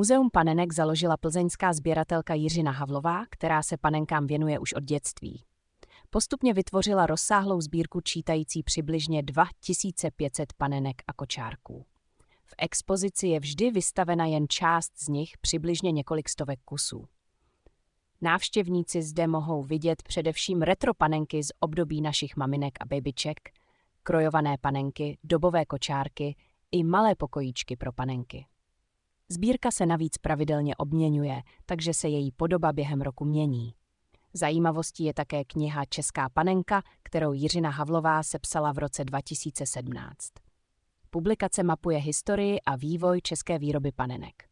Muzeum panenek založila plzeňská sběratelka Jiřina Havlová, která se panenkám věnuje už od dětství. Postupně vytvořila rozsáhlou sbírku čítající přibližně 2500 panenek a kočárků. V expozici je vždy vystavena jen část z nich, přibližně několik stovek kusů. Návštěvníci zde mohou vidět především retro panenky z období našich maminek a babyček, krojované panenky, dobové kočárky i malé pokojíčky pro panenky. Sbírka se navíc pravidelně obměňuje, takže se její podoba během roku mění. Zajímavostí je také kniha Česká panenka, kterou Jiřina Havlová sepsala v roce 2017. Publikace mapuje historii a vývoj české výroby panenek.